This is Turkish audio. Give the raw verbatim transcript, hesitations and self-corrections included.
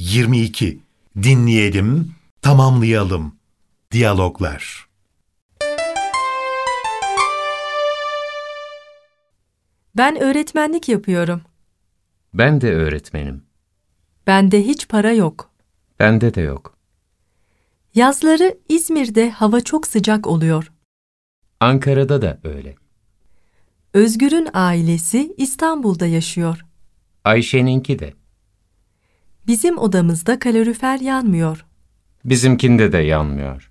yirmi iki. Dinleyelim, tamamlayalım. Diyaloglar. Ben öğretmenlik yapıyorum. Ben de öğretmenim. Bende hiç para yok. Bende de yok. Yazları İzmir'de hava çok sıcak oluyor. Ankara'da da öyle. Özgür'ün ailesi İstanbul'da yaşıyor. Ayşe'ninki de. Bizim odamızda kalorifer yanmıyor. Bizimkinde de yanmıyor.